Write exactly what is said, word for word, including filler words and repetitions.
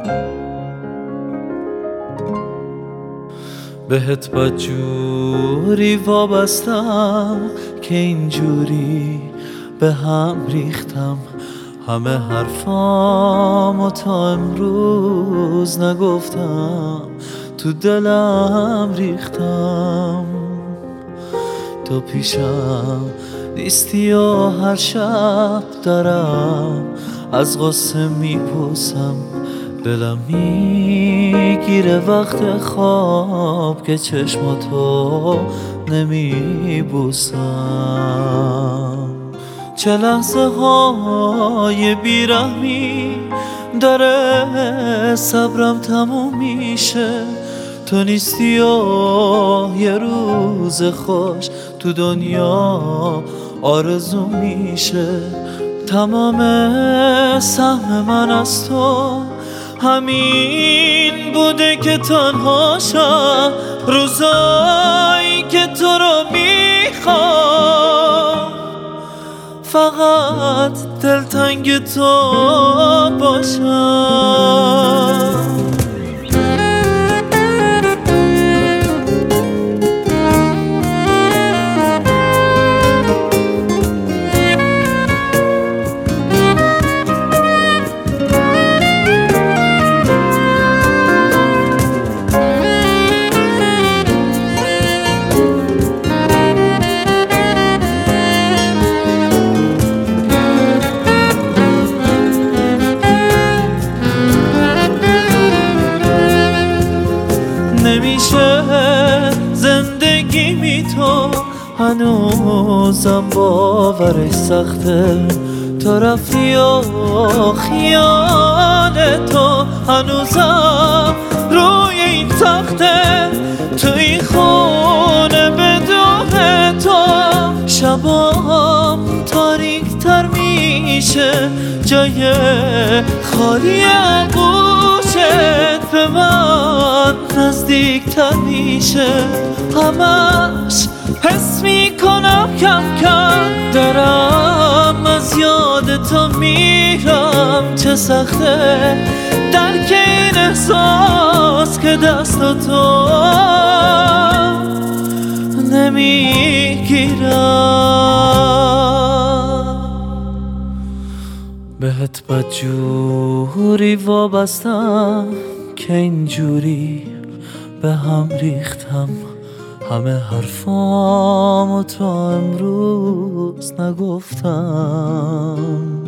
بهت بدجوری وابستم که اینجوری به هم ریختم. همه حرفامو تا امروز نگفتم، تو دلم ریختم. تو پیشم نیستی و هر شب دارم از غصه میپوسم. دلم میگیره وقت خواب که چشماتو نمیبوسم. چه لحظه های بیرحمی داره صبرم تموم میشه. تو نیستی و یه روز خوش تو دنیا آرزو میشه. تمام سهم من از تو همین بوده که تنها شم روزایی که تو رو میخوام. فقط دلتنگ تو باشم. نمیشه زندگی می تو هنوزم باورش سخته. تو رفتی و خیال تو هنوزم روی این تخته. تو این خونه بدون تو شبام تاریک تر میشه. جای خالی گوشت به من نزدیک تر میشه. همش حس میکنم کم کم دارم از یاد تو میرم. چه سخته درک این احساس که دست تو نمیگیرم. بهت بدجوری وابستم که اینجوری به هم ریختم. همه حرفامو تا امروز نگفتم.